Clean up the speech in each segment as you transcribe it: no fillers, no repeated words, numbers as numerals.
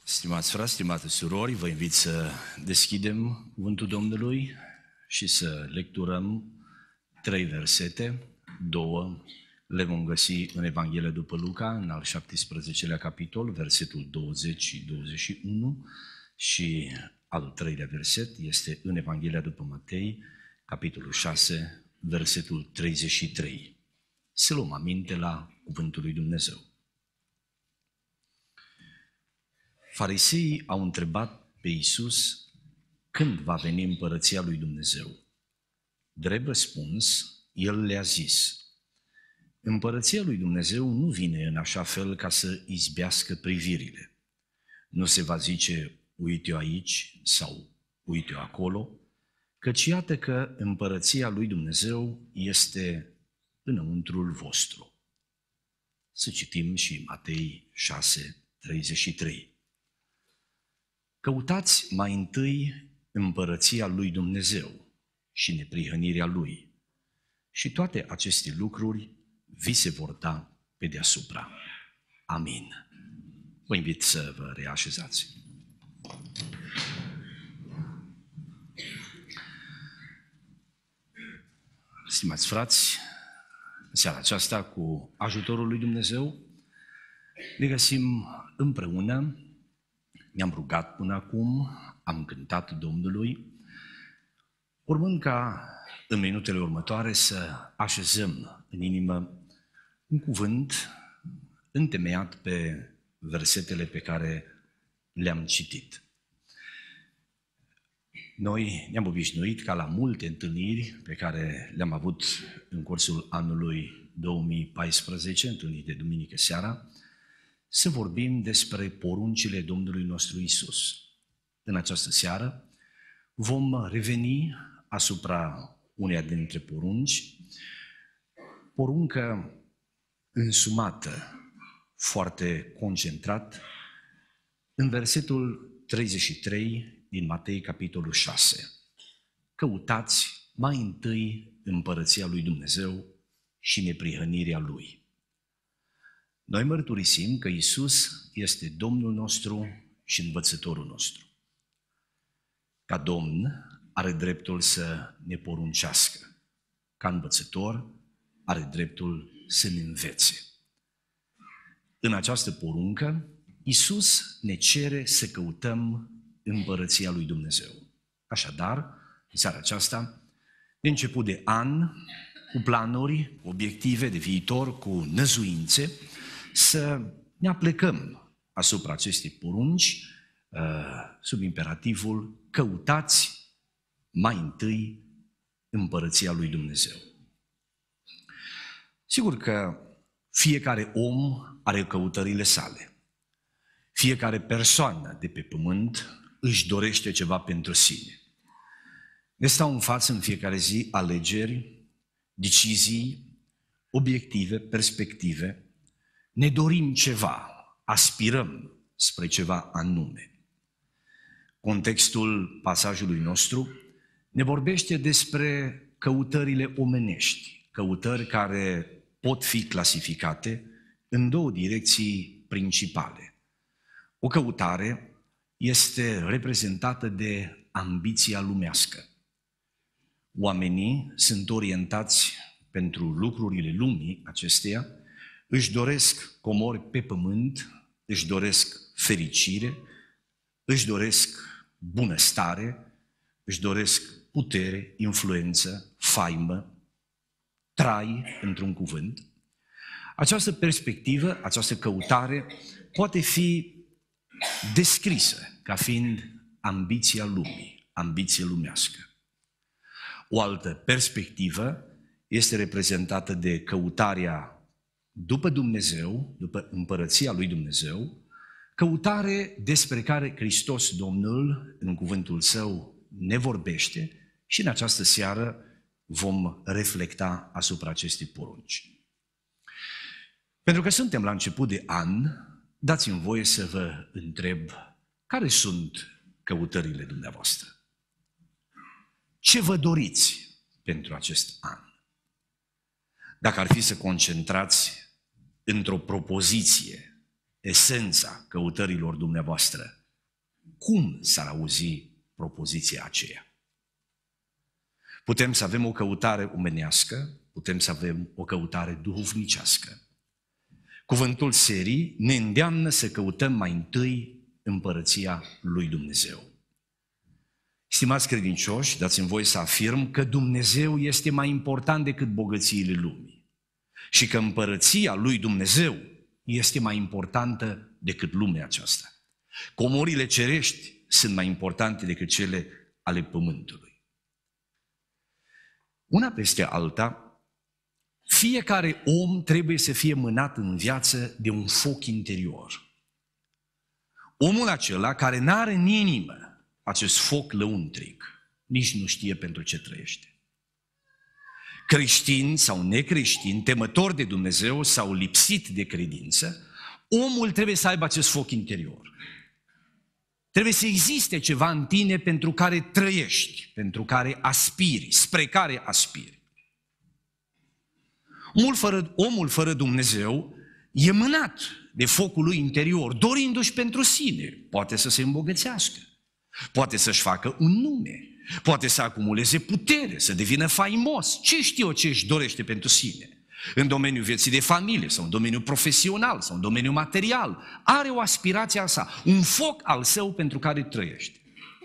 Stimați frați, stimate surori, vă invit să deschidem Cuvântul Domnului și să lecturăm 3 versete, 2 le vom găsi în Evanghelia după Luca, în al 17-lea capitol, versetul 20 și 21, și al 3-lea verset este în Evanghelia după Matei, capitolul 6, versetul 33. Să luăm aminte la Cuvântul lui Dumnezeu. Fariseii au întrebat pe Iisus când va veni împărăția lui Dumnezeu. Drept răspuns, El le-a zis: împărăția lui Dumnezeu nu vine în așa fel ca să izbească privirile. Nu se va zice, uite-o aici sau uite-o acolo, căci iată că împărăția lui Dumnezeu este înăuntrul vostru. Să citim și Matei 6, 33. Căutați mai întâi împărăția lui Dumnezeu și neprihănirea lui, și toate aceste lucruri vi se vor da pe deasupra. Amin. Vă invit să vă reașezați. Stimați frați, în seara aceasta, cu ajutorul lui Dumnezeu, ne găsim împreună. Ne-am rugat până acum, am cântat Domnului, urmând ca în minutele următoare să așezăm în inimă un cuvânt întemeiat pe versetele pe care le-am citit. Noi ne-am obișnuit ca la multe întâlniri pe care le-am avut în cursul anului 2014, întâlniri de duminică seara, să vorbim despre poruncile Domnului nostru Iisus. În această seară vom reveni asupra uneia dintre porunci, poruncă însumată, foarte concentrat, în versetul 33 din Matei, capitolul 6. Căutați mai întâi împărăția lui Dumnezeu și neprihănirea lui. Noi mărturisim că Iisus este Domnul nostru și învățătorul nostru. Ca Domn are dreptul să ne poruncească. Ca învățător are dreptul să ne învețe. În această poruncă, Iisus ne cere să căutăm împărăția lui Dumnezeu. Așadar, în seara aceasta, de început de an, cu planuri, obiective de viitor, cu năzuințe, să ne aplecăm asupra acestei porunci sub imperativul: căutați mai întâi împărăția lui Dumnezeu. Sigur că fiecare om are căutările sale. Fiecare persoană de pe pământ își dorește ceva pentru sine. Ne stau în față în fiecare zi alegeri, decizii, obiective, perspective. Ne dorim ceva, aspirăm spre ceva anume. Contextul pasajului nostru ne vorbește despre căutările omenești, căutări care pot fi clasificate în două direcții principale. O căutare este reprezentată de ambiția lumească. Oamenii sunt orientați pentru lucrurile lumii acesteia, își doresc comori pe pământ, își doresc fericire, își doresc bunăstare, își doresc putere, influență, faimă, trai, într-un cuvânt. Această perspectivă, această căutare poate fi descrisă ca fiind ambiția lumii, ambiție lumească. O altă perspectivă este reprezentată de căutarea după Dumnezeu, după împărăția lui Dumnezeu, căutare despre care Hristos Domnul, în cuvântul Său, ne vorbește și în această seară vom reflecta asupra acestei porunci. Pentru că suntem la început de an, dați-mi voie să vă întreb: care sunt căutările dumneavoastră? Ce vă doriți pentru acest an? Dacă ar fi să concentrați într-o propoziție esența căutărilor dumneavoastră, cum s-ar auzi propoziția aceea. Putem să avem o căutare omenească, putem să avem o căutare duhovnicească. Cuvântul serii ne îndeamnă să căutăm mai întâi împărăția lui Dumnezeu. Stimați credincioși, dați-mi voie să afirm că Dumnezeu este mai important decât bogățiile lumii și că împărăția lui Dumnezeu este mai importantă decât lumea aceasta. Comorile cerești sunt mai importante decât cele ale pământului. Una peste alta, fiecare om trebuie să fie mânat în viață de un foc interior. Omul acela care n-are în inimă acest foc lăuntric, nici nu știe pentru ce trăiește. Creștin sau necreștin, temător de Dumnezeu sau lipsit de credință, omul trebuie să aibă acest foc interior. Trebuie să existe ceva în tine pentru care trăiești, pentru care aspiri, spre care aspiri. Omul fără Dumnezeu e mânat de focul lui interior, dorindu-și pentru sine. Poate să se îmbogățească, poate să-și facă un nume, poate să acumuleze putere, să devină faimos. Ce știu eu ce își dorește pentru sine? În domeniul vieții de familie, sau în domeniul profesional, sau în domeniul material. Are o aspirație a sa, un foc al său pentru care trăiește.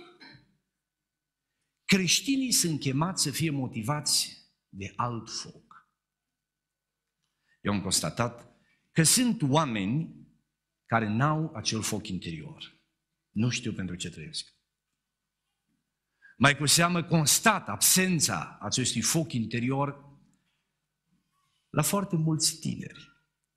Creștinii sunt chemați să fie motivați de alt foc. Eu am constatat că sunt oameni care n-au acel foc interior. Nu știu pentru ce trăiesc. Mai cu seamă constat absența acestui foc interior la foarte mulți tineri.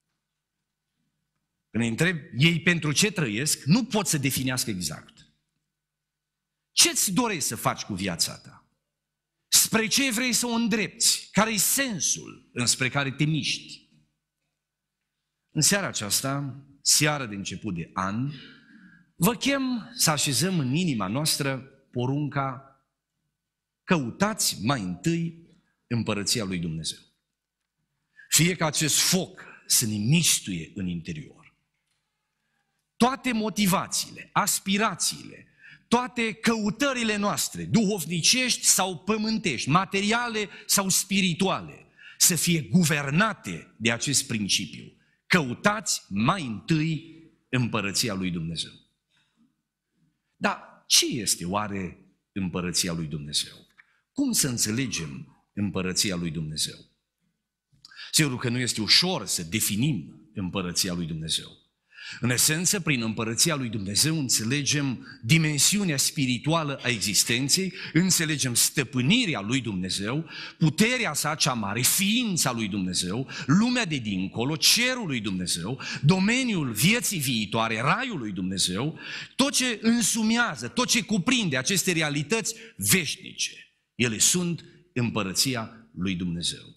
Când îi întreb ei pentru ce trăiesc, nu pot să definească exact. Ce-ți dorești să faci cu viața ta? Spre ce vrei să o îndrepți? Care-i sensul înspre care te miști? În seara aceasta, seară de început de an, vă chem să așezăm în inima noastră porunca: căutați mai întâi împărăția lui Dumnezeu. Fie ca acest foc să ne mistuie în interior. Toate motivațiile, aspirațiile, toate căutările noastre, duhovnicești sau pământești, materiale sau spirituale, să fie guvernate de acest principiu. Căutați mai întâi împărăția lui Dumnezeu. Dar ce este oare împărăția lui Dumnezeu? Cum să înțelegem împărăția lui Dumnezeu? Sigur că nu este ușor să definim împărăția lui Dumnezeu. În esență, prin împărăția lui Dumnezeu înțelegem dimensiunea spirituală a existenței, înțelegem stăpânirea lui Dumnezeu, puterea sa cea mare, ființa lui Dumnezeu, lumea de dincolo, cerul lui Dumnezeu, domeniul vieții viitoare, raiul lui Dumnezeu, tot ce însumează, tot ce cuprinde aceste realități veșnice. Ele sunt împărăția lui Dumnezeu.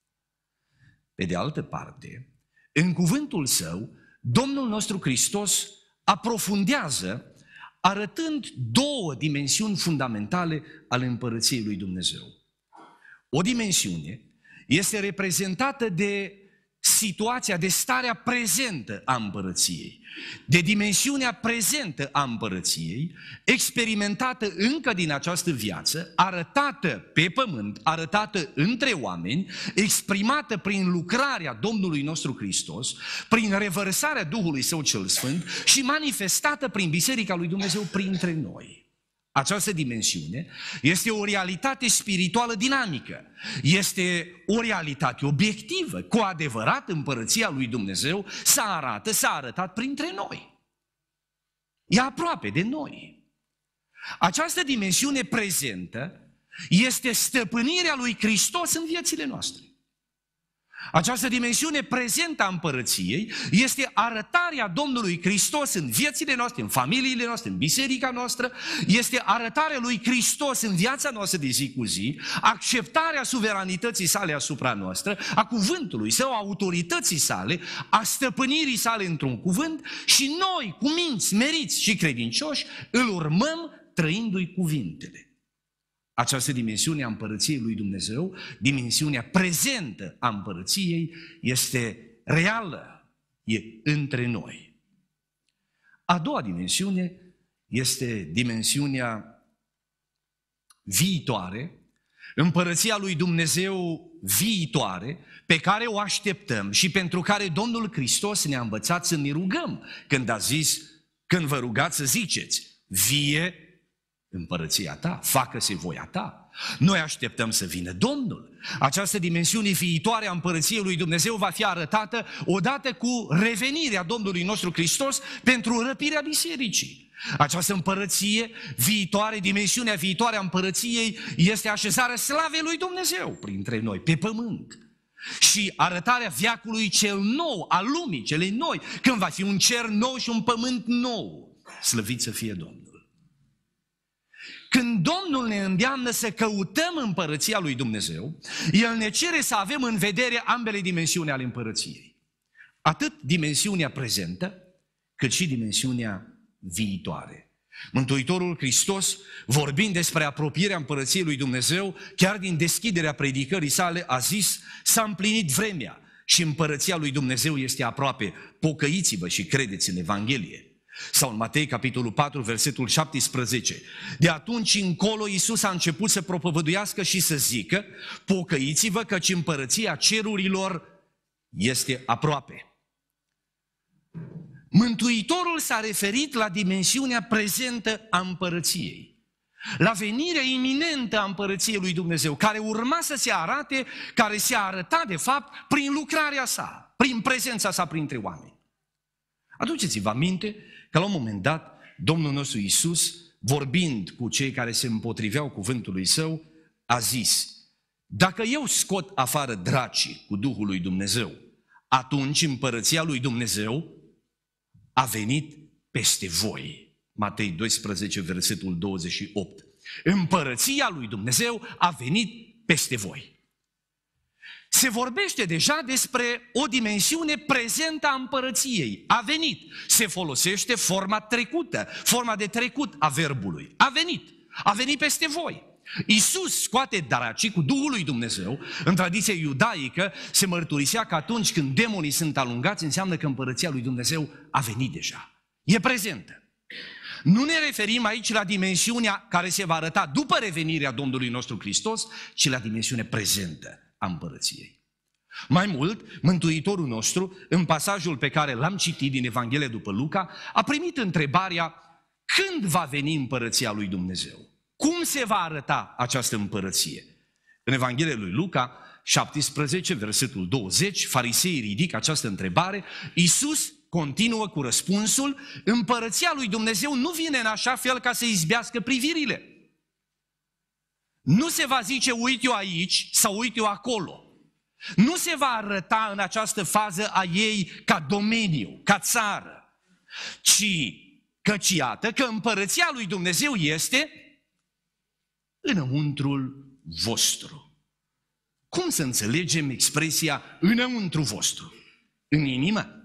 Pe de altă parte, în cuvântul său, Domnul nostru Hristos aprofundează arătând două dimensiuni fundamentale ale împărăției lui Dumnezeu. O dimensiune este reprezentată de situația, de starea prezentă a împărăției, de dimensiunea prezentă a împărăției, experimentată încă din această viață, arătată pe pământ, arătată între oameni, exprimată prin lucrarea Domnului nostru Hristos, prin revărsarea Duhului Său cel Sfânt și manifestată prin Biserica lui Dumnezeu printre noi. Această dimensiune este o realitate spirituală dinamică, este o realitate obiectivă. Cu adevărat, împărăția lui Dumnezeu s-a arătat printre noi. E aproape de noi. Această dimensiune prezentă este stăpânirea lui Hristos în viețile noastre. Această dimensiune prezentă a împărăției este arătarea Domnului Hristos în viețile noastre, în familiile noastre, în biserica noastră, este arătarea lui Hristos în viața noastră de zi cu zi, acceptarea suveranității sale asupra noastră, a cuvântului său, a autorității sale, a stăpânirii sale într-un cuvânt și noi, cu minți smeriți și credincioși, îl urmăm trăindu-i cuvintele. Această dimensiune a împărăției lui Dumnezeu, dimensiunea prezentă a împărăției, este reală, e între noi. A doua dimensiune este dimensiunea viitoare, împărăția lui Dumnezeu viitoare, pe care o așteptăm și pentru care Domnul Hristos ne-a învățat să ne rugăm când a zis, când vă rugați să ziceți, vie împărăția ta, facă-se voia ta. Noi așteptăm să vină Domnul. Această dimensiune viitoare a împărăției lui Dumnezeu va fi arătată odată cu revenirea Domnului nostru Hristos pentru răpirea bisericii. Această împărăție viitoare, dimensiunea viitoare a împărăției este așezarea slavei lui Dumnezeu printre noi, pe pământ. Și arătarea veacului cel nou, a lumii celei noi, când va fi un cer nou și un pământ nou. Slăvit să fie Domnul! Când Domnul ne îndeamnă să căutăm împărăția lui Dumnezeu, El ne cere să avem în vedere ambele dimensiuni ale împărăției. Atât dimensiunea prezentă, cât și dimensiunea viitoare. Mântuitorul Hristos, vorbind despre apropierea împărăției lui Dumnezeu, chiar din deschiderea predicării sale, a zis, s-a împlinit vremea și împărăția lui Dumnezeu este aproape. Pocăiți-vă și credeți în Evanghelie. Sau în Matei, capitolul 4, versetul 17. De atunci încolo Iisus a început să propovăduiască și să zică, pocăiți-vă căci împărăția cerurilor este aproape. Mântuitorul s-a referit la dimensiunea prezentă a împărăției, la venirea iminentă a împărăției lui Dumnezeu, care urma să se arate, care se arăta de fapt prin lucrarea sa, prin prezența sa printre oameni. Aduceți-vă aminte că la un moment dat Domnul nostru Iisus, vorbind cu cei care se împotriveau cuvântului Său, a zis, dacă eu scot afară dracii cu Duhul lui Dumnezeu, atunci împărăția lui Dumnezeu a venit peste voi. Matei 12, versetul 28. Împărăția lui Dumnezeu a venit peste voi. Se vorbește deja despre o dimensiune prezentă a împărăției. A venit. Se folosește forma trecută, forma de trecut a verbului. A venit. A venit peste voi. Iisus scoate dracii cu Duhul lui Dumnezeu. În tradiția iudaică se mărturisea că atunci când demonii sunt alungați, înseamnă că împărăția lui Dumnezeu a venit deja. E prezentă. Nu ne referim aici la dimensiunea care se va arăta după revenirea Domnului nostru Hristos, ci la dimensiunea prezentă a împărăției. Mai mult, Mântuitorul nostru, în pasajul pe care l-am citit din Evanghelia după Luca, a primit întrebarea când va veni împărăția lui Dumnezeu? Cum se va arăta această împărăție? În Evanghelia lui Luca, 17, versetul 20, fariseii ridică această întrebare, Iisus continuă cu răspunsul, împărăția lui Dumnezeu nu vine în așa fel ca să izbească privirile. Nu se va zice, uite eu aici sau uite eu acolo. Nu se va arăta în această fază a ei ca domeniu, ca țară, căci iată că împărăția lui Dumnezeu este înăuntrul vostru. Cum să înțelegem expresia înăuntru vostru? În inimă?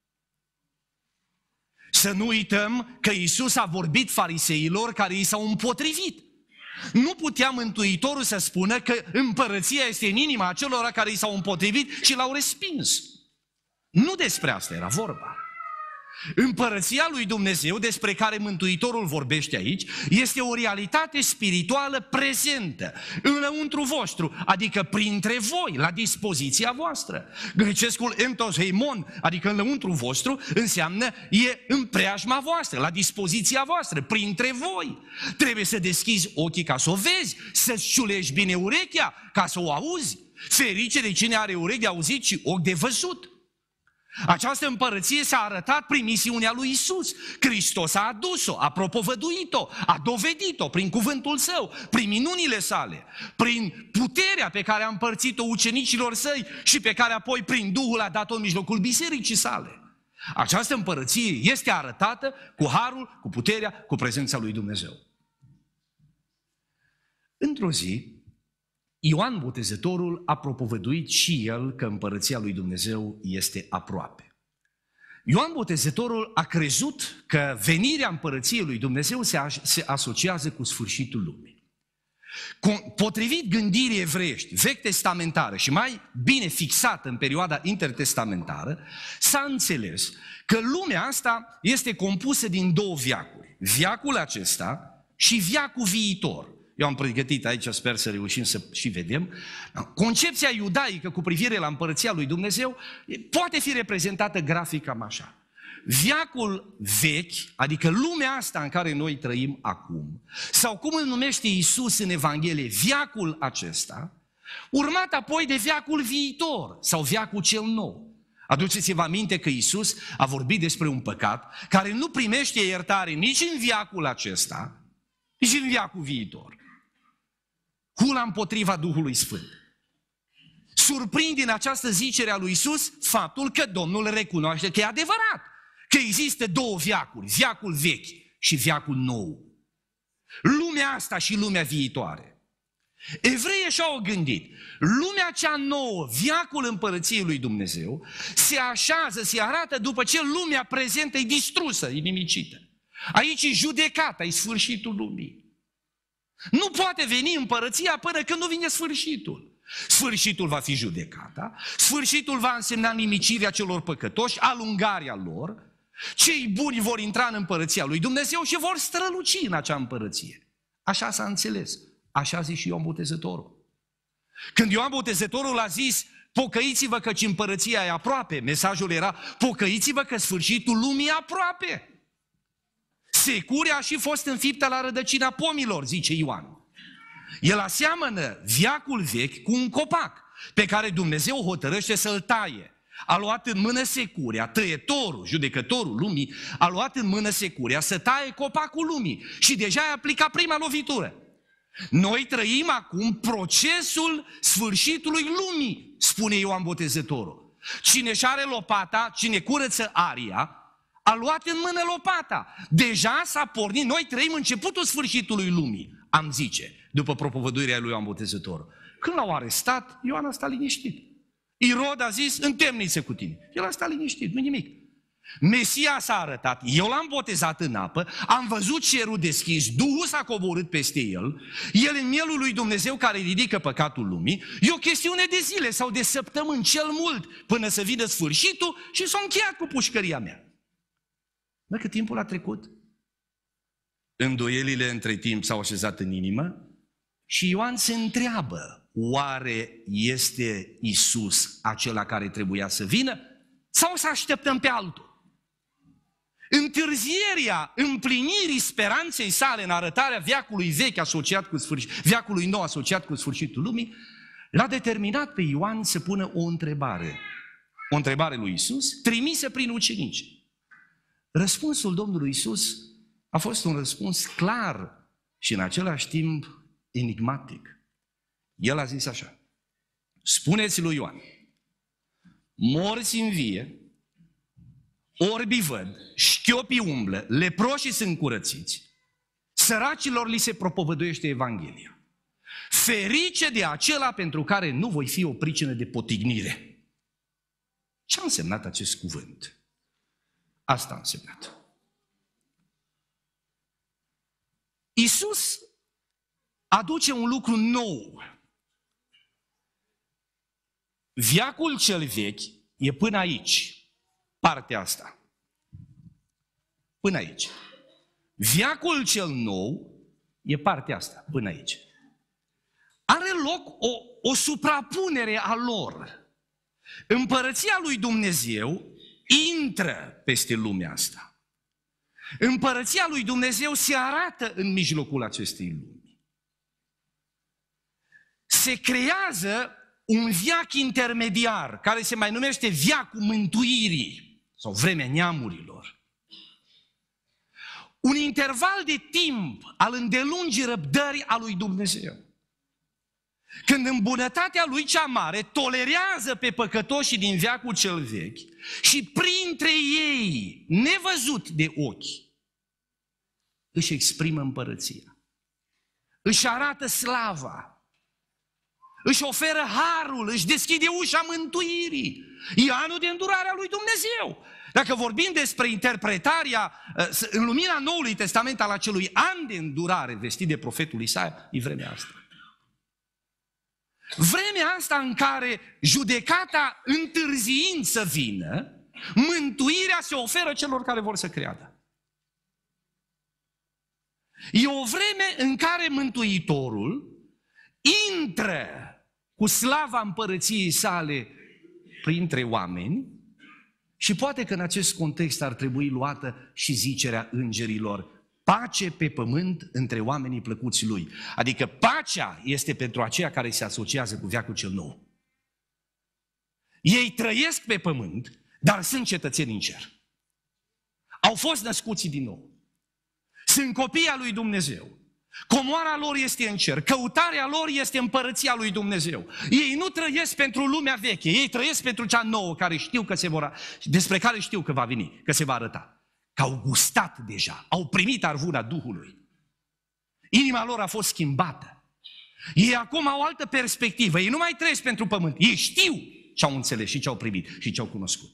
Să nu uităm că Iisus a vorbit fariseilor care i s-au împotrivit. Nu putea Mântuitorul să spună că împărăția este în inima acelora care i s-au împotrivit și l-au respins. Nu despre asta era vorba. Împărăția lui Dumnezeu, despre care Mântuitorul vorbește aici, este o realitate spirituală prezentă, înăuntru vostru, adică printre voi, la dispoziția voastră. Grecescul entos heimon, adică înăuntru vostru, înseamnă e în preajma voastră, la dispoziția voastră, printre voi. Trebuie să deschizi ochii ca să o vezi, să-ți ciulești bine urechea ca să o auzi. Ferice de cine are urechi de auzit și ochi de văzut. Această împărăție s-a arătat prin misiunea lui Iisus. Hristos a adus-o, a propovăduit-o, a dovedit-o prin cuvântul Său, prin minunile sale, prin puterea pe care a împărțit-o ucenicilor Săi și pe care apoi prin Duhul a dat-o în mijlocul bisericii sale. Această împărăție este arătată cu harul, cu puterea, cu prezența lui Dumnezeu. Într-o zi, Ioan Botezătorul a propovăduit și el că împărăția lui Dumnezeu este aproape. Ioan Botezătorul a crezut că venirea împărăției lui Dumnezeu se asociază cu sfârșitul lumii. Potrivit gândirii evreiești, vechi testamentare și mai bine fixată în perioada intertestamentară, s-a înțeles că lumea asta este compusă din două veacuri. veacul acesta și veacul viitor. Eu am pregătit aici, sper să reușim să și vedem. Concepția iudaică cu privire la împărăția lui Dumnezeu poate fi reprezentată grafic cam așa. Veacul vechi, adică lumea asta în care noi trăim acum, sau cum îl numește Iisus în Evanghelie, veacul acesta, urmat apoi de veacul viitor sau veacul cel nou. Aduceți-vă aminte că Iisus a vorbit despre un păcat care nu primește iertare nici în veacul acesta, nici în veacul viitor. Hula împotriva Duhului Sfânt. Surprinde în această zicere a lui Iisus faptul că Domnul recunoaște că e adevărat, că există două veacuri, veacul vechi și veacul nou. Lumea asta și lumea viitoare. Evreii și-au gândit, lumea cea nouă, veacul împărăției lui Dumnezeu, se așează, se arată după ce lumea prezentă e distrusă, e nimicită. Aici e judecata, e sfârșitul lumii. Nu poate veni împărăția până când nu vine sfârșitul. Sfârșitul va fi judecata, sfârșitul va însemna nimicirea celor păcătoși, alungarea lor, cei buni vor intra în împărăția lui Dumnezeu și vor străluci în acea împărăție. Așa s-a înțeles. Așa a zis și Ioan Botezătorul. Când Ioan Botezătorul a zis, pocăiți-vă căci împărăția e aproape, mesajul era, pocăiți-vă că sfârșitul lumii e aproape. Securea a și fost înfiptă la rădăcina pomilor, zice Ioan. El aseamănă veacul vechi cu un copac pe care Dumnezeu hotărăște să-l taie. A luat în mână securea, tăietorul, judecătorul lumii, a luat în mână securea să taie copacul lumii și deja a aplicat prima lovitură. Noi trăim acum procesul sfârșitului lumii, spune Ioan Botezătorul. Cine își are lopata, cine curăță aria, a luat în mână lopata. Deja s-a pornit, noi trăim începutul sfârșitului lumii, am zice, după propovăduirea lui Ioan Botezătorul. Când l-au arestat, Ioan a stat liniștit. Irod a zis, în temniță cu tine. El a stat liniștit, nu nimic. Mesia s-a arătat, eu l-am botezat în apă, am văzut cerul deschis, Duhul s-a coborât peste el, el în mielul lui Dumnezeu care ridică păcatul lumii, e o chestiune de zile sau de săptămâni cel mult până să vină sfârșitul și s-a încheiat cu pușcăria mea. Mă, cât timpul a trecut? Îndoielile între timp s-au așezat în inimă și Ioan se întreabă, oare este Iisus acela care trebuia să vină sau să așteptăm pe altul? Întârzierea împlinirii speranței sale în arătarea veacului vechi asociat cu veacului nou asociat cu sfârșitul lumii, l-a determinat pe Ioan să pună o întrebare. O întrebare lui Iisus, trimisă prin ucenici. Răspunsul Domnului Iisus a fost un răspuns clar și în același timp enigmatic. El a zis așa, spuneți lui Ioan, morți învie, orbii văd, șchiopii umblă, leproșii sunt curățiți, săracilor li se propovăduiește Evanghelia. Ferice de acela pentru care nu voi fi o pricină de potignire. Ce a însemnat acest cuvânt? Asta a însemnat. Iisus aduce un lucru nou. Veacul cel vechi e până aici. Partea asta. Până aici. Veacul cel nou e partea asta. Până aici. Are loc o suprapunere a lor. Împărăția lui Dumnezeu intră peste lumea asta. Împărăția lui Dumnezeu se arată în mijlocul acestei lumi. Se creează un veac intermediar, care se mai numește veacul mântuirii, sau vremea neamurilor. Un interval de timp al îndelungii răbdări a lui Dumnezeu. Când în bunătatea lui cea mare tolerează pe păcătoșii din veacul cel vechi și printre ei, nevăzut de ochi, își exprimă împărăția. Își arată slava. Își oferă harul, își deschide ușa mântuirii. E anul de îndurare a lui Dumnezeu. Dacă vorbim despre interpretarea în lumina Noului Testament al acelui an de îndurare vestit de profetul Isaia, e vremea asta. Vremea asta în care judecata întârziind să vină, mântuirea se oferă celor care vor să creadă. E o vreme în care Mântuitorul intră cu slava împărăției sale printre oameni și poate că în acest context ar trebui luată și zicerea îngerilor: pace pe pământ între oamenii plăcuți lui. Adică pacea este pentru aceia care se asociază cu veacul cel nou. Ei trăiesc pe pământ, dar sunt cetățeni în cer. Au fost născuți din nou. Sunt copii al lui Dumnezeu. Comoara lor este în cer. Căutarea lor este împărăția lui Dumnezeu. Ei nu trăiesc pentru lumea veche. Ei trăiesc pentru cea nouă, care știu că despre care știu că va veni, că se va arăta. Că au gustat deja, au primit arvuna Duhului. Inima lor a fost schimbată. Ei acum au o altă perspectivă. Ei nu mai trăiesc pentru pământ. Ei știu ce au înțeles și ce au primit și ce au cunoscut.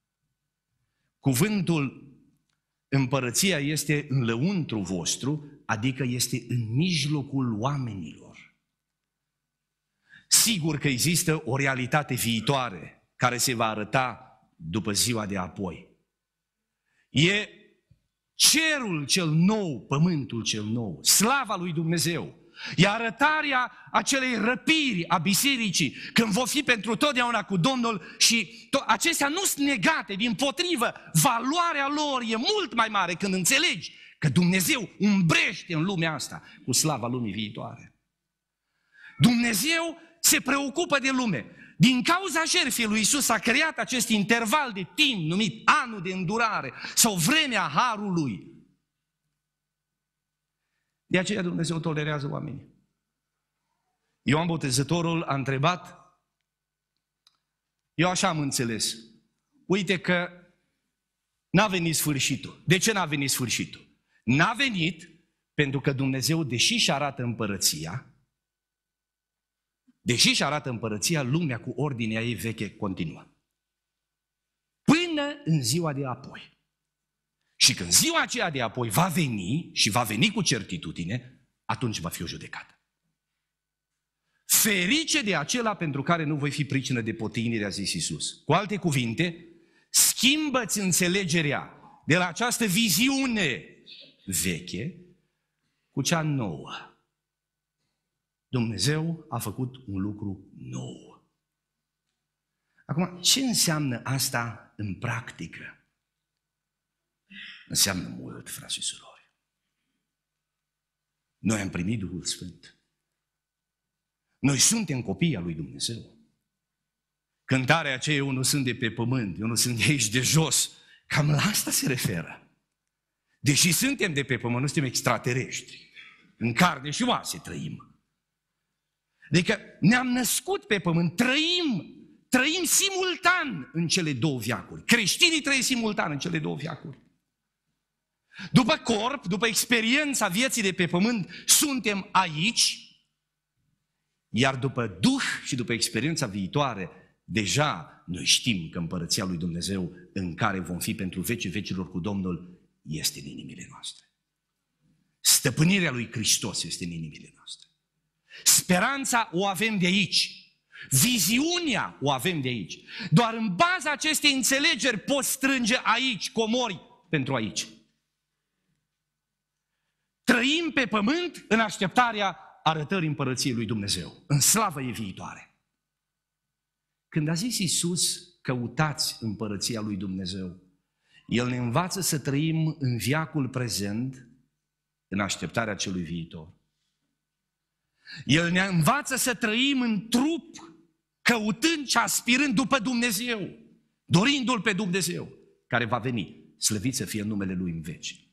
Cuvântul împărăția este în lăuntru vostru, adică este în mijlocul oamenilor. Sigur că există o realitate viitoare care se va arăta după ziua de apoi. E cerul cel nou, pământul cel nou, slava lui Dumnezeu. E arătarea acelei răpiri a bisericii, când vor fi pentru totdeauna cu Domnul și acestea nu sunt negate, dimpotrivă, valoarea lor e mult mai mare când înțelegi că Dumnezeu umbrește în lumea asta cu slava lumii viitoare. Dumnezeu se preocupă de lume. Din cauza jertfei lui Iisus a creat acest interval de timp numit anul de îndurare sau vremea harului. De aceea Dumnezeu tolerează oamenii. Ioan Botezătorul a întrebat, eu așa am înțeles, uite că n-a venit sfârșitul. De ce n-a venit sfârșitul? N-a venit pentru că Dumnezeu, deși și arată împărăția, lumea cu ordinea ei veche continuă. Până în ziua de apoi. Și când ziua aceea de apoi va veni și va veni cu certitudine, atunci va fi o judecată. Ferice de acela pentru care nu voi fi pricină de potignire, a zis Iisus. Cu alte cuvinte, schimbă-ți înțelegerea de la această viziune veche cu cea nouă. Dumnezeu a făcut un lucru nou. Acum, ce înseamnă asta în practică? Înseamnă mult, frați și surori. Noi am primit Duhul Sfânt. Noi suntem copii al lui Dumnezeu. Cântarea aceea, eu nu sunt de pe pământ, eu nu sunt de aici de jos, cam la asta se referă. Deși suntem de pe pământ, nu suntem extraterestri. În carne și oase trăim. Adică ne-am născut pe pământ, trăim simultan în cele două veacuri. Creștinii trăiesc simultan în cele două veacuri. După corp, după experiența vieții de pe pământ, suntem aici, iar după Duh și după experiența viitoare, deja noi știm că împărăția lui Dumnezeu, în care vom fi pentru vecii vecilor cu Domnul, este în inimile noastre. Stăpânirea lui Hristos este în inimile noastre. Speranța o avem de aici. Viziunea o avem de aici. Doar în baza acestei înțelegeri poți strânge aici comori pentru aici. Trăim pe pământ în așteptarea arătării împărăției lui Dumnezeu, în slavă e viitoare. Când a zis Iisus, căutați împărăția lui Dumnezeu, El ne învață să trăim în veacul prezent, în așteptarea celui viitor. El ne învață să trăim în trup, căutând și aspirând după Dumnezeu, dorindu-L pe Dumnezeu, care va veni, slăvit să fie numele Lui în veci.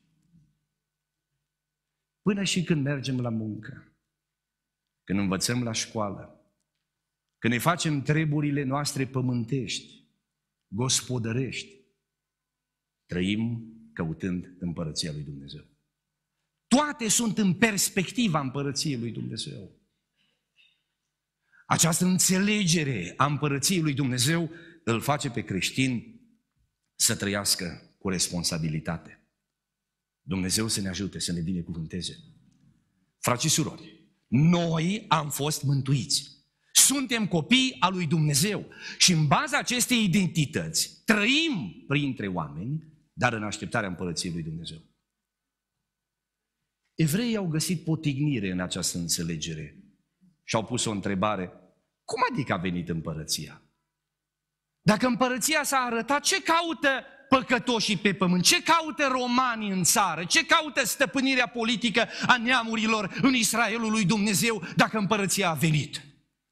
Până și când mergem la muncă, când învățăm la școală, când ne facem treburile noastre pământești, gospodărești, trăim căutând împărăția lui Dumnezeu. Toate sunt în perspectiva împărăției lui Dumnezeu. Această înțelegere a împărăției lui Dumnezeu îl face pe creștin să trăiască cu responsabilitate. Dumnezeu să ne ajute, să ne binecuvânteze. Frați și surori, noi am fost mântuiți. Suntem copii al lui Dumnezeu și în baza acestei identități trăim printre oameni, dar în așteptarea împărăției lui Dumnezeu. Evreii au găsit potignire în această înțelegere și au pus o întrebare: cum adică a venit împărăția? Dacă împărăția s-a arătat, ce caută păcătoșii pe pământ? Ce caută romanii în țară? Ce caută stăpânirea politică a neamurilor în Israelul lui Dumnezeu dacă împărăția a venit?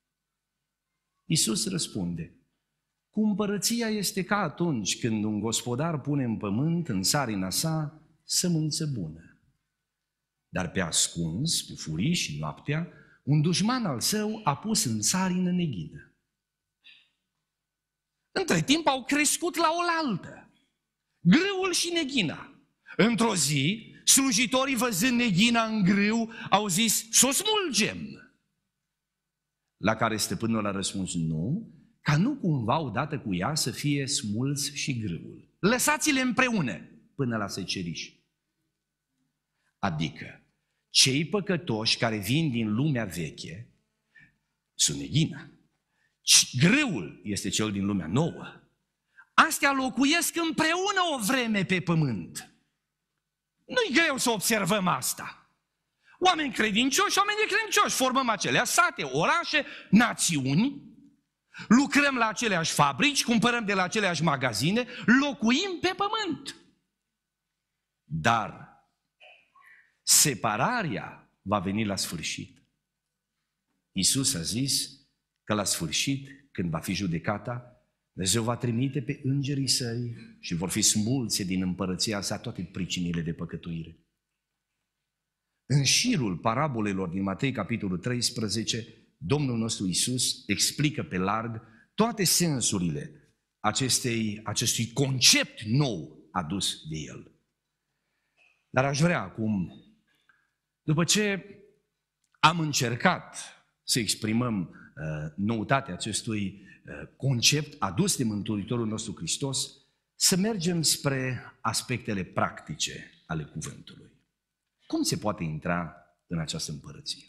Iisus răspunde: cu împărăția este ca atunci când un gospodar pune în pământ, în țarina sa, sămânță bună. Dar pe ascuns, cu furii și noaptea, un dușman al său a pus în țarină neghină. Între timp au crescut la oaltă grâul și neghina. Într-o zi, slujitorii, văzând neghina în grâu, au zis: s-o smulgem. La care stăpânul a răspuns: nu, ca nu cumva odată cu ea să fie smuls și grâul. Lăsați-le împreună până la seceriș. Adică, cei păcătoși care vin din lumea veche sunt neghina. Grâul este cel din lumea nouă. Astea locuiesc împreună o vreme pe pământ. Nu-i greu să observăm asta. Oameni credincioși, oameni necredincioși, formăm acelea sate, orașe, națiuni, lucrăm la aceleași fabrici, cumpărăm de la aceleași magazine, locuim pe pământ. Dar separarea va veni la sfârșit. Iisus a zis că la sfârșit, când va fi judecata, Dumnezeu va trimite pe îngerii săi și vor fi smulse din împărăția sa toate pricinile de păcătuire. În șirul parabolelor din Matei, capitolul 13, Domnul nostru Iisus explică pe larg toate sensurile acestui concept nou adus de El. Dar aș vrea acum, după ce am încercat să exprimăm noutatea acestui concept adus de Mântuitorul nostru Hristos, să mergem spre aspectele practice ale cuvântului. Cum se poate intra în această împărăție?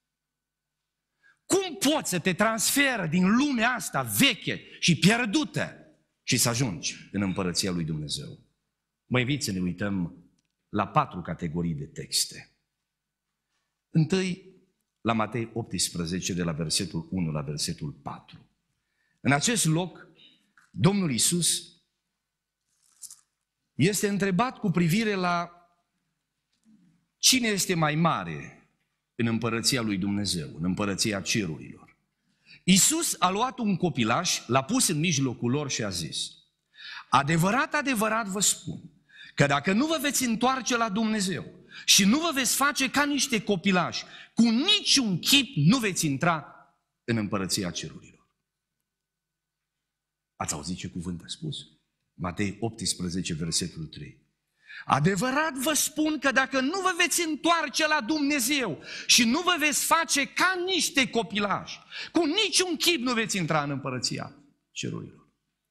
Cum poți să te transferi din lumea asta veche și pierdută și să ajungi în împărăția lui Dumnezeu? Mă invit să ne uităm la 4 categorii de texte. Întâi, la Matei 18, de la versetul 1 la versetul 4. În acest loc, Domnul Iisus este întrebat cu privire la cine este mai mare în împărăția lui Dumnezeu, în împărăția cerurilor. Iisus a luat un copilaș, l-a pus în mijlocul lor și a zis: adevărat, adevărat vă spun că dacă nu vă veți întoarce la Dumnezeu și nu vă veți face ca niște copilași, cu niciun chip nu veți intra în împărăția cerurilor. Ați auzit ce cuvânt a spus? Matei 18, versetul 3. Adevărat vă spun că dacă nu vă veți întoarce la Dumnezeu și nu vă veți face ca niște copilași, cu niciun chip nu veți intra în împărăția cerurilor.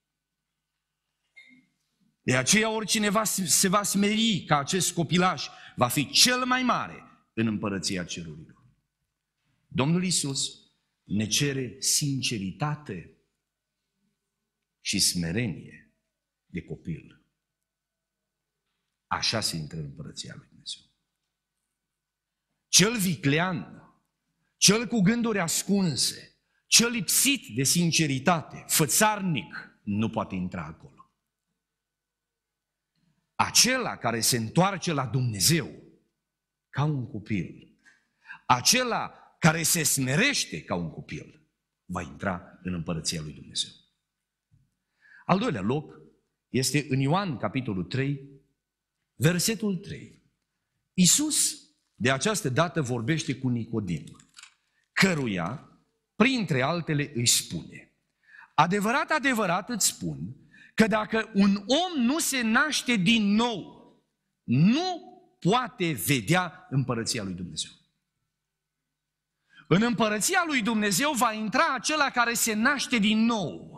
De aceea oricine se va smeri ca acest copilaș va fi cel mai mare în împărăția cerurilor. Domnul Iisus ne cere sinceritate și smerenie de copil. Așa se intră în împărăția lui Dumnezeu. Cel viclean, cel cu gânduri ascunse, cel lipsit de sinceritate, fățarnic, nu poate intra acolo. Acela care se întoarce la Dumnezeu ca un copil, acela care se smerește ca un copil, va intra în împărăția lui Dumnezeu. Al doilea loc este în Ioan, capitolul 3, versetul 3. Iisus, de această dată, vorbește cu Nicodim, căruia, printre altele, îi spune: adevărat, adevărat îți spun că dacă un om nu se naște din nou, nu poate vedea împărăția lui Dumnezeu. În împărăția lui Dumnezeu va intra acela care se naște din nou.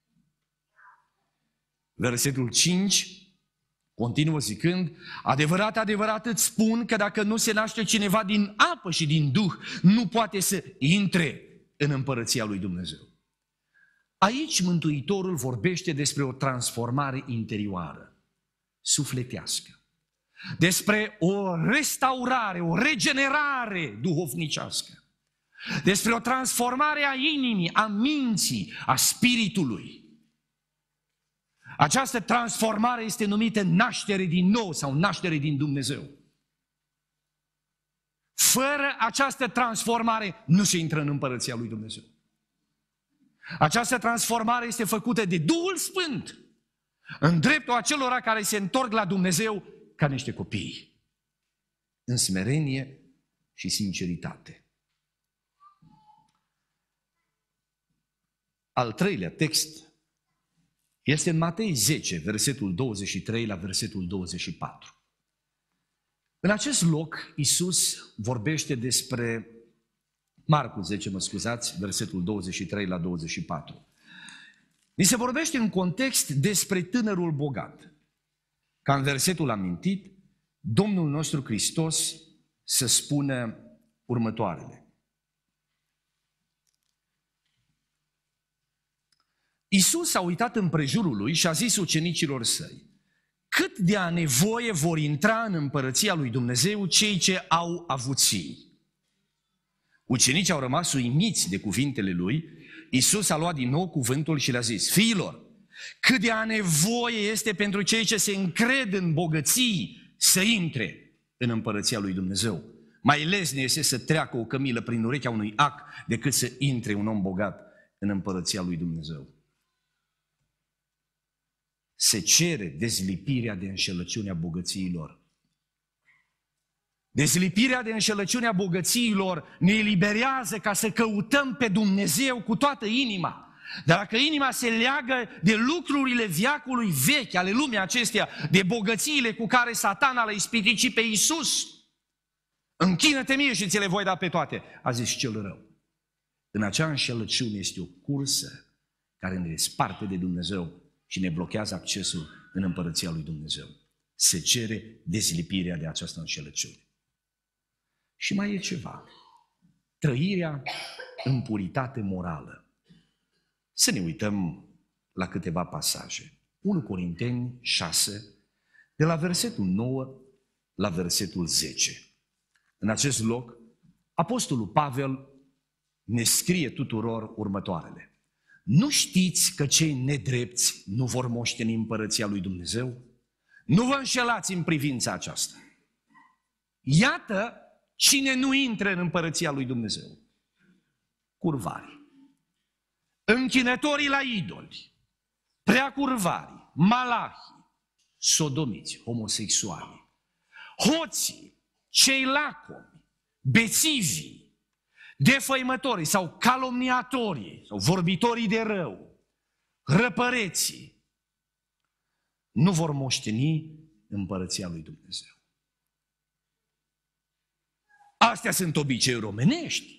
Versetul 5 continuă zicând: adevărat, adevărat îți spun că dacă nu se naște cineva din apă și din Duh, nu poate să intre în împărăția lui Dumnezeu. Aici Mântuitorul vorbește despre o transformare interioară, sufletească. despre o restaurare, o regenerare duhovnicească, despre o transformare a inimii, a minții, a spiritului. Această transformare este numită naștere din nou sau naștere din Dumnezeu. Fără această transformare nu se intră în împărăția lui Dumnezeu. Această transformare este făcută de Duhul Sfânt în dreptul acelora care se întorc la Dumnezeu ca niște copii, în smerenie și sinceritate. Al treilea text este în Matei 10, versetul 23 la versetul 24. În acest loc, Iisus vorbește despre, Marcu 10, versetul 23 la 24. Ni se vorbește în context despre tânărul bogat. Ca în versetul amintit, Domnul nostru Hristos să spună următoarele. Iisus s-a uitat împrejurul lui și a zis ucenicilor săi: cât de a nevoie vor intra în împărăția lui Dumnezeu cei ce au avuții. Ucenicii au rămas uimiți de cuvintele lui. Iisus a luat din nou cuvântul și le-a zis: fiilor, cât de a nevoie este pentru cei ce se încred în bogății să intre în împărăția lui Dumnezeu. Mai lesne este să treacă o cămilă prin urechea unui ac decât să intre un om bogat în împărăția lui Dumnezeu. Se cere dezlipirea de înșelăciunea bogățiilor. Dezlipirea de înșelăciunea bogățiilor ne eliberează ca să căutăm pe Dumnezeu cu toată inima. Dar dacă inima se leagă de lucrurile veacului vechi, ale lumii acesteia, de bogățiile cu care Satana l-a ispiticit pe Iisus, închină-te mie și ți le voi da pe toate, a zis cel rău. În acea înșelăciune este o cursă care ne desparte de Dumnezeu și ne blochează accesul în împărăția lui Dumnezeu. Se cere dezlipirea de această înșelăciune. Și mai e ceva. Trăirea în puritate morală. Să ne uităm la câteva pasaje. 1 Corinteni 6, de la versetul 9 la versetul 10. În acest loc, Apostolul Pavel ne scrie tuturor următoarele. Nu știți că cei nedrepți nu vor moșteni împărăția lui Dumnezeu? Nu vă înșelați în privința aceasta. Iată cine nu intră în împărăția lui Dumnezeu. Curvari, închinătorii la idoli, preacurvarii, malahii, sodomiți, homosexuali, hoții, cei lacomi, bețivii, defăimătorii sau calomniatorii sau vorbitorii de rău, răpăreții, nu vor moșteni împărăția lui Dumnezeu. Astea sunt obiceiuri omenești,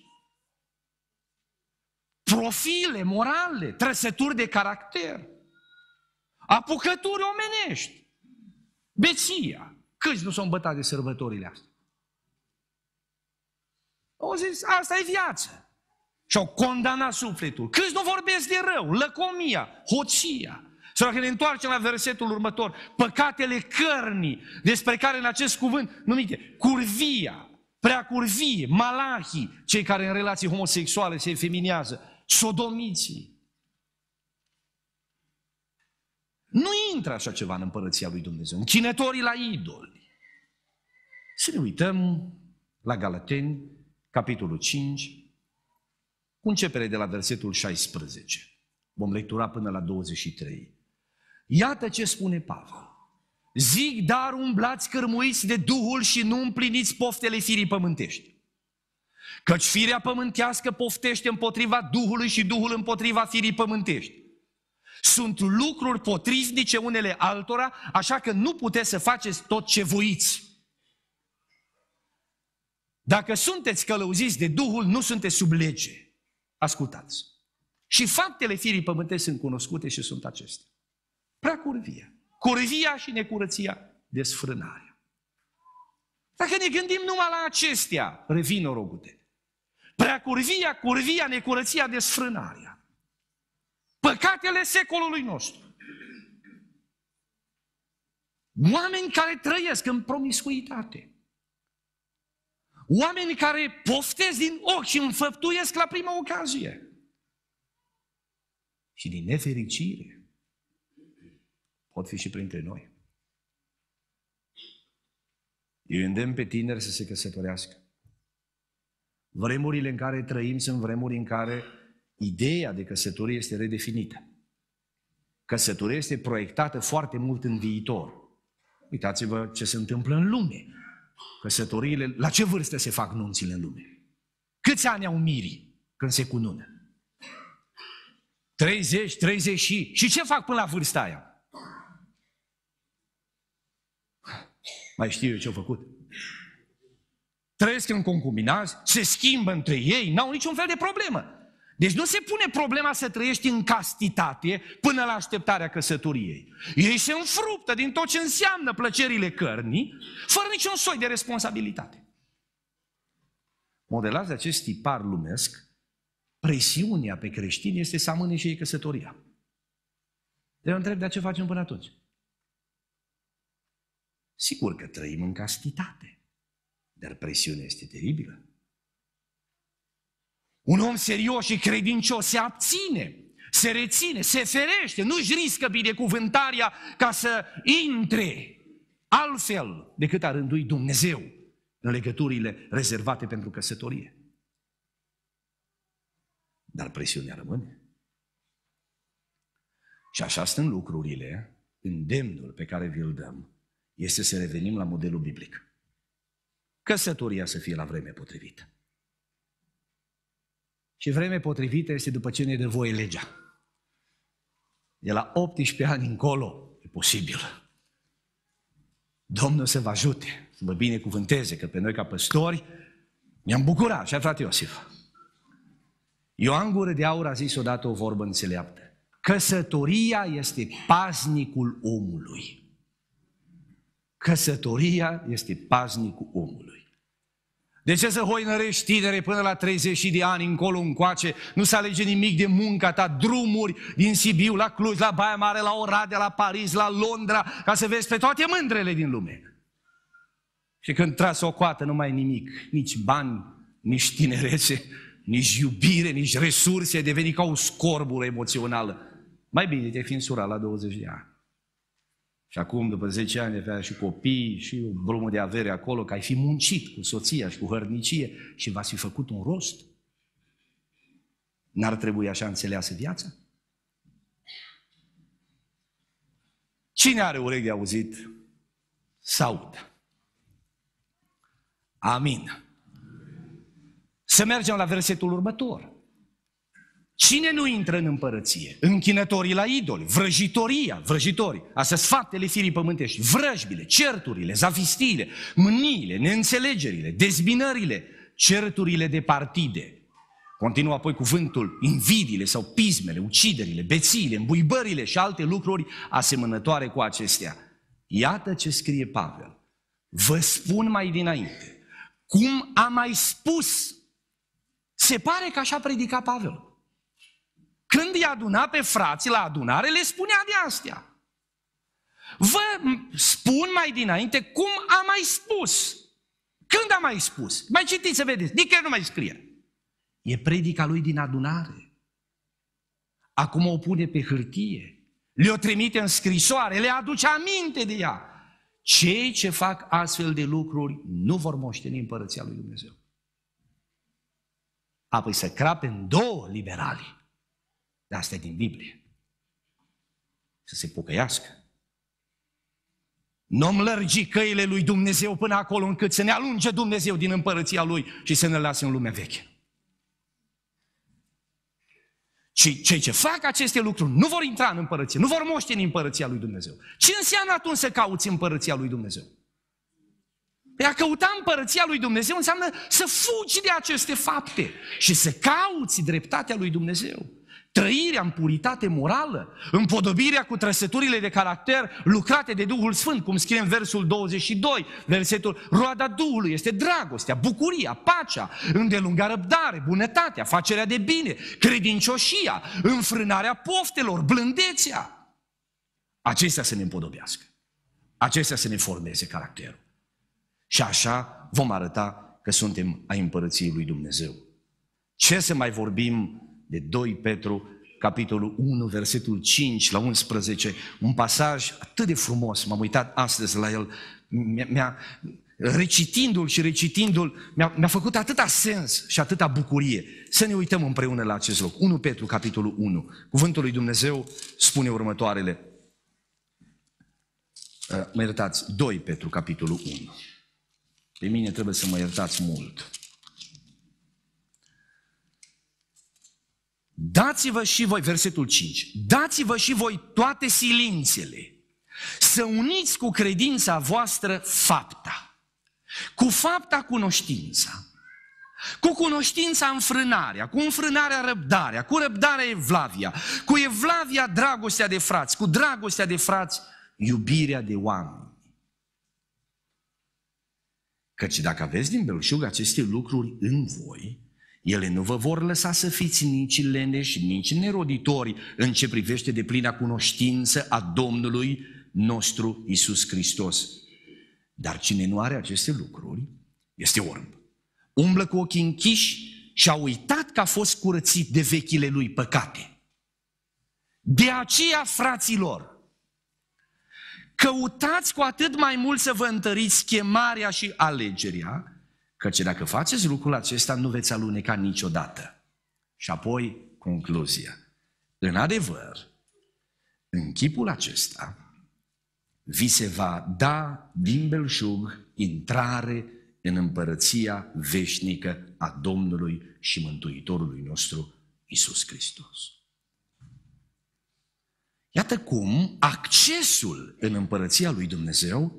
profile morale, trăsături de caracter, apucături omenești, beția. Câți nu s-au îmbătat de sărbătorile astea? Au zis, asta e viață. Și-au condamnat sufletul. Câți nu vorbesc de rău, lăcomia, hoția. Sau dacă ne întoarcem la versetul următor, păcatele cărnii, despre care în acest cuvânt numite curvia, preacurvie, malahii, cei care în relații homosexuale se efeminează, sodomiții. Nu intră așa ceva în împărăția lui Dumnezeu. Închinătorii la idoli. Să ne uităm la Galateni, capitolul 5, cu începere de la versetul 16. Vom lectura până la 23. Iată ce spune Pavel. Zic, dar umblați cărmuiți de Duhul și nu împliniți poftele firii pământești. Căci firea pământească poftește împotriva Duhului și Duhul împotriva firii pământești. Sunt lucruri potrivnice unele altora, așa că nu puteți să faceți tot ce voiți. Dacă sunteți călăuziți de Duhul, nu sunteți sub lege. Ascultați. Și faptele firii pământești sunt cunoscute și sunt acestea. Preacurvia, curvia și necurăția, desfrânarea. Dacă ne gândim numai la acestea, revin norogute. Preacurvia, curvia, necurăția, desfrânarea. Păcatele secolului nostru. Oameni care trăiesc în promiscuitate. Oameni care poftesc din ochi și înfăptuiesc la prima ocazie. Și din nefericire pot fi și printre noi. Eu îndemn pe tineri să se căsătorească. Vremurile în care trăim sunt vremuri în care ideea de căsătorie este redefinită. Căsătoria este proiectată foarte mult în viitor. Uitați-vă ce se întâmplă în lume. Căsătoriile, la ce vârstă se fac nunțile în lume? Câți ani au mirii când se cunună? 30, 30 și ce fac până la vârsta aia? Mai știu eu ce-au făcut. Trăiesc în concubinaj, se schimbă între ei, n-au niciun fel de problemă. Deci nu se pune problema să trăiești în castitate până la așteptarea căsătoriei. Ei se înfruptă din tot ce înseamnă plăcerile cărnii, fără niciun soi de responsabilitate. Modelați de acest tipar lumesc, presiunea pe creștini este să amâne și ei căsătoria. Eu întreb, de ce facem până atunci? Sigur că trăim în castitate, dar presiunea este teribilă. Un om serios și credincios se abține, se reține, se ferește, nu-și riscă binecuvântarea ca să intre altfel decât a rândui Dumnezeu în legăturile rezervate pentru căsătorie. Dar presiunea rămâne. Și așa stând lucrurile, îndemnul pe care vi-l dăm este să revenim la modelul biblic. Căsătoria să fie la vreme potrivită. Și vreme potrivită este după ce ne dă voie legea. De la 18 ani încolo e posibil. Domnul să vă ajute, să vă binecuvânteze, că pe noi ca păstori ne-am bucurat, așa frate Iosif. Ioan Gură de Aur a zis odată o vorbă înțeleaptă. Căsătoria este paznicul omului. Căsătoria este paznicul omului. De ce să hoinărești tinere până la 30 de ani încolo încoace? Nu se alege nimic de munca ta, drumuri din Sibiu la Cluj, la Baia Mare, la Oradea, la Paris, la Londra, ca să vezi pe toate mândrele din lume. Și când tragi o coată nu mai e nimic, nici bani, nici tinerețe, nici iubire, nici resurse, ai devenit ca o scorbură emoțională. Mai bine te-ai fi însurat la 20 de ani. Și acum, după 10 ani, avea și copii, și o brumă de avere acolo, că ai fi muncit cu soția și cu hărnicie și v-ați fi făcut un rost. N-ar trebui așa înțeleasă viața? Cine are urechi de auzit, să audă. Amin. Să mergem la versetul următor. Cine nu intră în împărăție? Închinătorii la idoli, vrăjitorii, astea sunt faptele firii pământești, vrăjbile, certurile, zavistiile, mâniile, neînțelegerile, dezbinările, certurile de partide. Continuă apoi cuvântul, invidiile sau pismele, uciderile, bețiile, îmbuibările și alte lucruri asemănătoare cu acestea. Iată ce scrie Pavel. Vă spun mai dinainte, cum am mai spus, se pare că așa predica Pavel. Când i-a adunat pe frații la adunare, le spunea de astea. Vă spun mai dinainte cum am mai spus. Când am mai spus? Mai citiți să vedeți, nicăieri nu mai scrie. E predica lui din adunare. Acum o pune pe hârtie, le-o trimite în scrisoare, le aduce aminte de ea. Cei ce fac astfel de lucruri nu vor moșteni împărăția lui Dumnezeu. Apoi să crape în două liberali. De astea din Biblie. Să se pocăiască. Nu-mi lărgi căile lui Dumnezeu până acolo încât să ne alunge Dumnezeu din împărăția Lui și să ne lase în lumea veche. Și cei ce fac aceste lucruri nu vor intra în împărăție, nu vor moșteni împărăția lui Dumnezeu. Ce înseamnă atunci să cauți împărăția lui Dumnezeu? Păi a căuta împărăția lui Dumnezeu înseamnă să fugi de aceste fapte și să cauți dreptatea lui Dumnezeu. Trăirea în puritate morală, împodobirea cu trăsăturile de caracter lucrate de Duhul Sfânt, cum scrie în versul 22, versetul roada Duhului este dragostea, bucuria, pacea, îndelunga răbdare, bunătatea, facerea de bine, credincioșia, înfrânarea poftelor, blândețea. Acestea să ne împodobească. Acestea să ne formeze caracterul. Și așa vom arăta că suntem ai împărăției lui Dumnezeu. Ce să mai vorbim de 2 Petru, capitolul 1, versetul 5 la 11, un pasaj atât de frumos, m-am uitat astăzi la el, recitindu-l, mi-a făcut atâta sens și atâta bucurie. Să ne uităm împreună la acest loc. 1 Petru, capitolul 1. Cuvântul lui Dumnezeu spune următoarele. 2 Petru, capitolul 1. Pe mine trebuie să mă iertați mult. Dați-vă și voi, versetul 5, dați-vă și voi toate silințele, să uniți cu credința voastră fapta, cu fapta cunoștința, cu cunoștința înfrânarea, cu înfrânarea răbdarea, cu răbdarea evlavia, cu evlavia dragostea de frați, cu dragostea de frați iubirea de oameni. Căci dacă aveți din belșug aceste lucruri în voi, ele nu vă vor lăsa să fiți nici leneși, nici neroditori în ce privește deplina cunoștință a Domnului nostru Iisus Hristos. Dar cine nu are aceste lucruri este orb. Umblă cu ochii închiși și a uitat că a fost curățit de vechile lui păcate. De aceea, fraților, căutați cu atât mai mult să vă întăriți chemarea și alegerea, căci dacă faceți lucrul acesta, nu veți aluneca niciodată. Și apoi, concluzia. În adevăr, în chipul acesta, vi se va da din belșug intrare în împărăția veșnică a Domnului și Mântuitorului nostru, Iisus Hristos. Iată cum accesul în împărăția lui Dumnezeu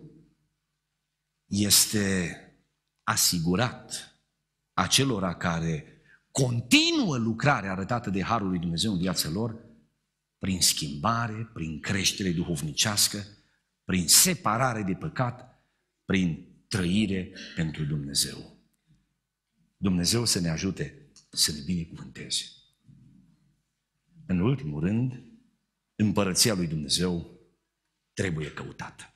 este asigurat acelora care continuă lucrarea arătată de Harul lui Dumnezeu în viața lor prin schimbare, prin creștere duhovnicească, prin separare de păcat, prin trăire pentru Dumnezeu. Dumnezeu să ne ajute să ne binecuvânteze. În ultimul rând, împărăția lui Dumnezeu trebuie căutată.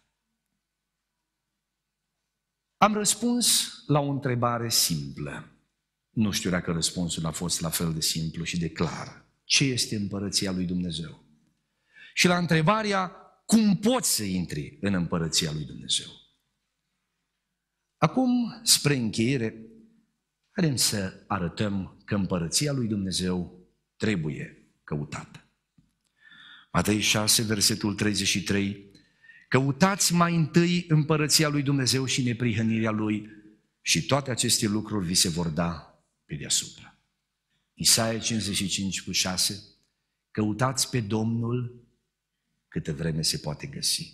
Am răspuns la o întrebare simplă. Nu știu dacă răspunsul a fost la fel de simplu și de clar. Ce este împărăția lui Dumnezeu? Și la întrebarea, cum poți să intri în împărăția lui Dumnezeu? Acum, spre încheiere, haideți să arătăm că împărăția lui Dumnezeu trebuie căutată. Matei 6, versetul 33, căutați mai întâi împărăția lui Dumnezeu și neprihănirea lui și toate aceste lucruri vi se vor da pe deasupra. Isaia 55 cu 6, căutați pe Domnul câtă vreme se poate găsi.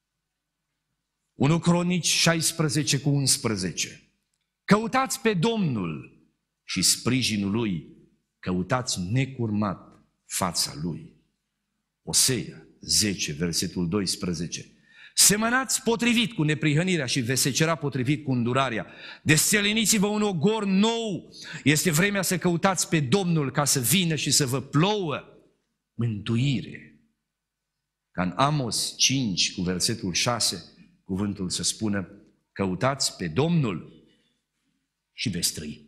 1 Cronici 16 cu 11, căutați pe Domnul și sprijinul lui, căutați necurmat fața lui. Osea 10, versetul 12, semănați potrivit cu neprihănirea și veți secera potrivit cu îndurarea. Desțeleniți-vă un ogor nou. Este vremea să căutați pe Domnul ca să vină și să vă plouă mântuire. Ca în Amos 5, cu versetul 6, cuvântul să spună, căutați pe Domnul și veți trăi.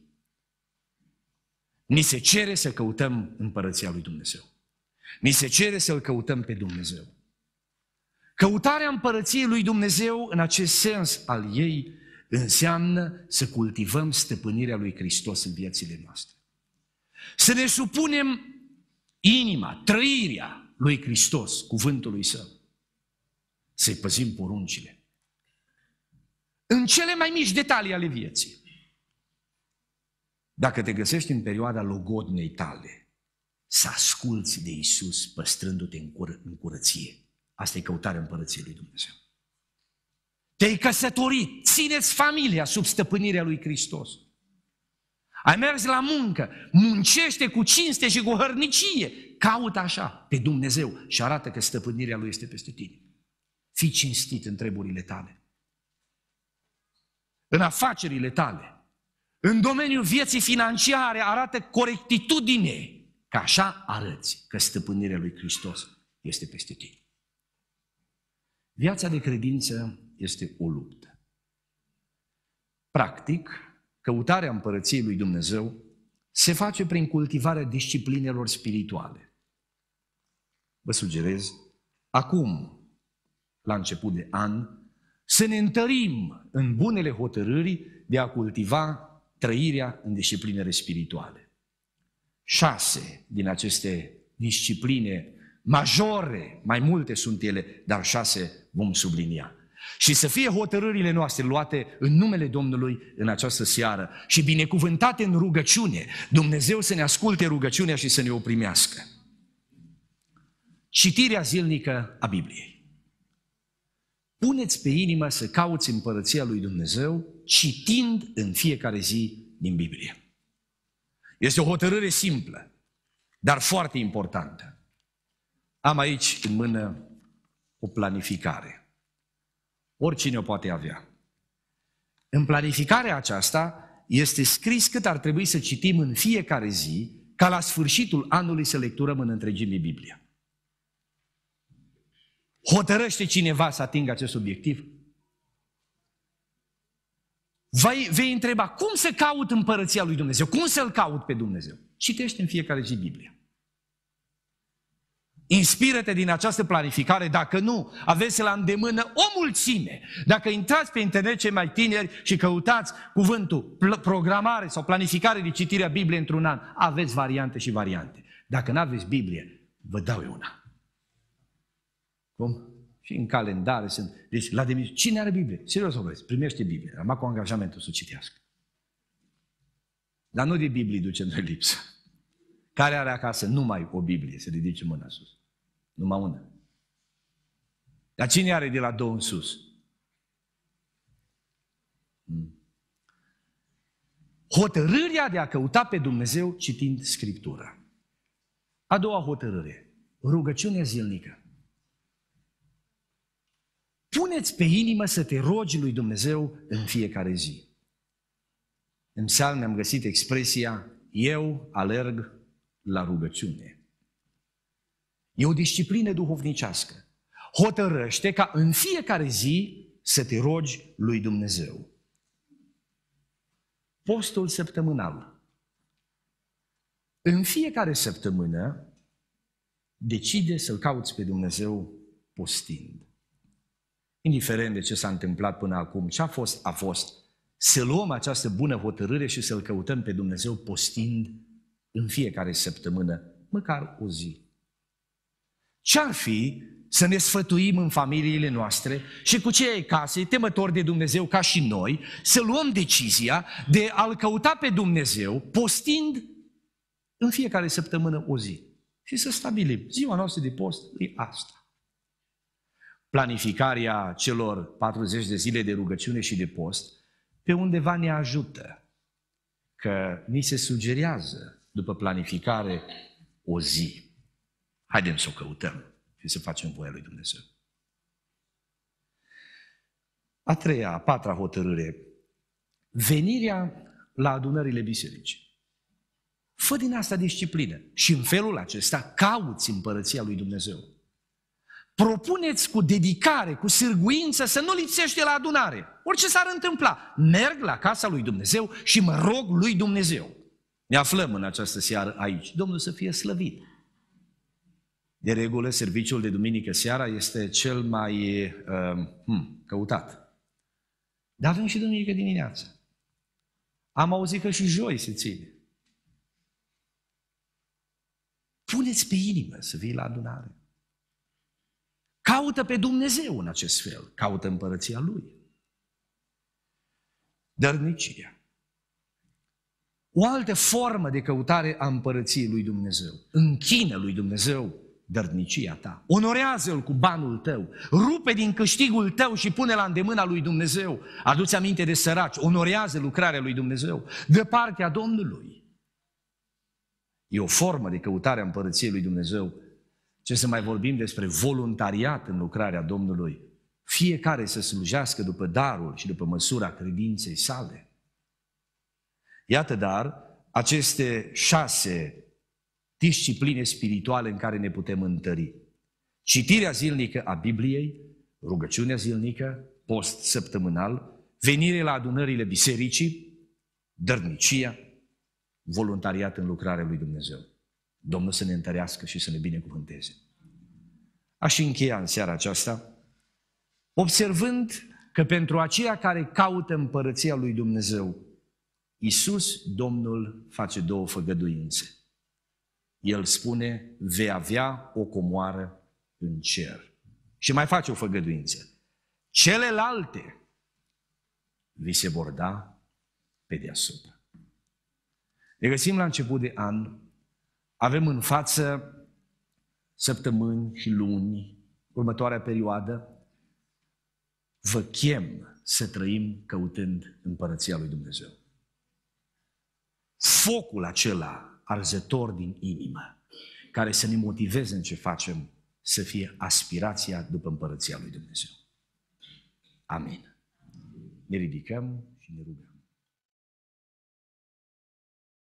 Ni se cere să căutăm împărăția lui Dumnezeu. Ni se cere să-L căutăm pe Dumnezeu. Căutarea împărăției lui Dumnezeu, în acest sens al ei, înseamnă să cultivăm stăpânirea lui Hristos în viețile noastre. Să ne supunem inima, trăirea lui Hristos, cuvântului Său. Să-i păzim poruncile. În cele mai mici detalii ale vieții. Dacă te găsești în perioada logodnei tale, să asculți de Iisus păstrându-te în curăție. Asta e căutarea împărăției lui Dumnezeu. Te-ai căsătorit, țineți familia sub stăpânirea lui Hristos. Ai mers la muncă, muncește cu cinste și cu hărnicie. Caută așa pe Dumnezeu și arată că stăpânirea lui este peste tine. Fii cinstit în treburile tale, în afacerile tale, în domeniul vieții financiare, arată corectitudine. Că așa arăți că stăpânirea lui Hristos este peste tine. Viața de credință este o luptă. Practic, căutarea împărăției lui Dumnezeu se face prin cultivarea disciplinelor spirituale. Vă sugerez, acum, la început de an, să ne întărim în bunele hotărâri de a cultiva trăirea în disciplinele spirituale. 6 din aceste discipline majore, mai multe sunt ele, dar 6 vom sublinia. Și să fie hotărârile noastre luate în numele Domnului în această seară și binecuvântate în rugăciune. Dumnezeu să ne asculte rugăciunea și să ne o primească. Citirea zilnică a Bibliei. Puneți pe inimă să cauți împărăția lui Dumnezeu citind în fiecare zi din Biblie. Este o hotărâre simplă, dar foarte importantă. Am aici în mână o planificare. Oricine o poate avea. În planificarea aceasta este scris cât ar trebui să citim în fiecare zi, ca la sfârșitul anului să lecturăm în întregime Biblia. Hotărăște cineva să atingă acest obiectiv? Vei întreba, cum să caut împărăția lui Dumnezeu? Cum să-L caut pe Dumnezeu? Citește în fiecare zi Biblia. Inspiră-te din această planificare, dacă nu, aveți la îndemână o mulțime. Dacă intrați pe internet cei mai tineri și căutați cuvântul programare sau planificare de citire a Bibliei într-un an, aveți variante și variante. Dacă nu aveți Biblie, vă dau eu una. Cum? Și în calendare sunt. Deci, la demisiune, cine are Biblie? Serios vorbesc, primește Biblie. Rămâne cu angajamentul să o citească. Dar nu de Biblie ducem noi lipsă. Care are acasă numai o Biblie? Să ridice mâna sus. Numai una. Dar cine are de la 2 în sus? Hotărârea de a căuta pe Dumnezeu citind Scriptura. A doua hotărâre. Rugăciunea zilnică. Puneți pe inimă să te rogi lui Dumnezeu în fiecare zi. În psalmi am găsit expresia, eu alerg la rugăciune. E o disciplină duhovnicească. Hotărăște ca în fiecare zi să te rogi lui Dumnezeu. Postul săptămânal. În fiecare săptămână decide să-L cauți pe Dumnezeu postind. Indiferent de ce s-a întâmplat până acum, ce a fost să luăm această bună hotărâre și să-L căutăm pe Dumnezeu postind în fiecare săptămână, măcar o zi. Ce-ar fi să ne sfătuim în familiile noastre și cu cei ai casei, temători de Dumnezeu ca și noi, să luăm decizia de a-L căuta pe Dumnezeu postind în fiecare săptămână o zi. Și să stabilim, ziua noastră de post e asta. Planificarea celor 40 de zile de rugăciune și de post pe undeva ne ajută, că ni se sugerează după planificare o zi. Haidem să o căutăm și să facem voia lui Dumnezeu. A patra hotărâre, venirea la adunările bisericii. Fă din asta disciplină și în felul acesta cauți împărăția lui Dumnezeu. Propuneți cu dedicare, cu sârguință să nu lipsești de la adunare. Orice s-ar întâmpla, merg la casa lui Dumnezeu și mă rog lui Dumnezeu. Ne aflăm în această seară aici. Domnul să fie slăvit. De regulă, serviciul de duminică seara este cel mai căutat. Dar avem și duminică dimineață. Am auzit că și joi se ține. Puneți pe inimă să vii la adunare. Caută pe Dumnezeu în acest fel. Caută împărăția Lui. Dărnicia. O altă formă de căutare a împărăției lui Dumnezeu. Închină lui Dumnezeu dărnicia ta. Onorează-L cu banul tău. Rupe din câștigul tău și pune la îndemâna lui Dumnezeu. Adu-ți aminte de săraci. Onorează lucrarea lui Dumnezeu. Dă partea Domnului. E o formă de căutare a împărăției lui Dumnezeu. Ce să mai vorbim despre voluntariat în lucrarea Domnului. Fiecare să slujească după darul și după măsura credinței sale. Iată, dar, aceste 6 discipline spirituale în care ne putem întări. Citirea zilnică a Bibliei, rugăciunea zilnică, post săptămânal, venire la adunările bisericii, dărnicia, voluntariat în lucrarea lui Dumnezeu. Domnul să ne întărească și să ne binecuvânteze. Aș încheia în seara aceasta observând că pentru aceia care caută împărăția lui Dumnezeu, Iisus, Domnul, face două făgăduințe. El spune, vei avea o comoară în cer. Și mai face o făgăduință. Celelalte vi se vor da pe deasupra. Ne găsim la început de an, avem în față săptămâni și luni, următoarea perioadă. Vă chem să trăim căutând împărăția lui Dumnezeu. Focul acela arzător din inimă, care să ne motiveze în ce facem, să fie aspirația după împărăția lui Dumnezeu. Amin. Ne ridicăm și ne rugăm.